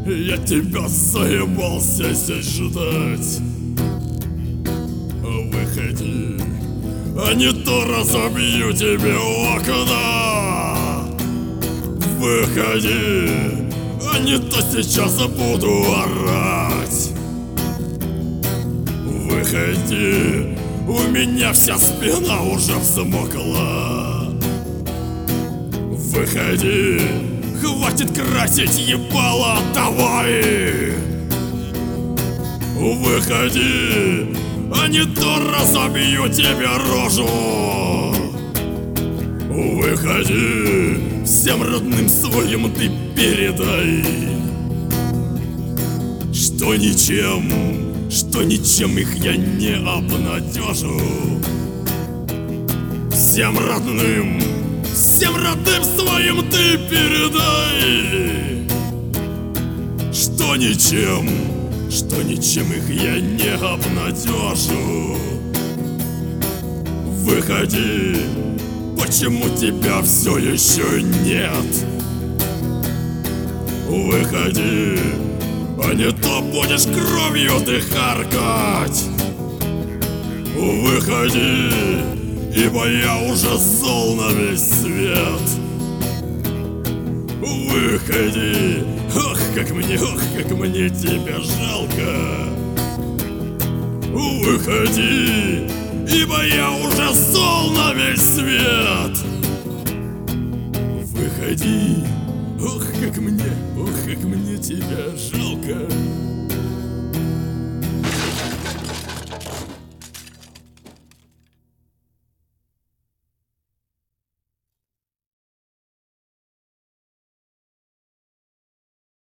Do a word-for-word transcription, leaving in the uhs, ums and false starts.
Я тебя заебался здесь ждать. Выходи, а не то разобью тебе окна. Выходи, а не то сейчас буду орать. Выходи, у меня вся спина уже взмокла. Выходи, хватит красить ебало, давай. Выходи, а не то разобью тебе рожу. Выходи, всем родным своим ты передай, что ничем, что ничем их я не обнадежу. Всем родным, всем родным своим ты передай, что ничем, что ничем их я не обнадежу. Выходи, почему тебя все еще нет? Выходи, а не то будешь кровью ты харкать. Выходи, ибо я уже зол на весь свет. Выходи, ох, как мне, ох, как мне тебя жалко. Выходи, ибо я уже зол на весь свет. Выходи, ох, как мне, ох, как мне тебя жалко.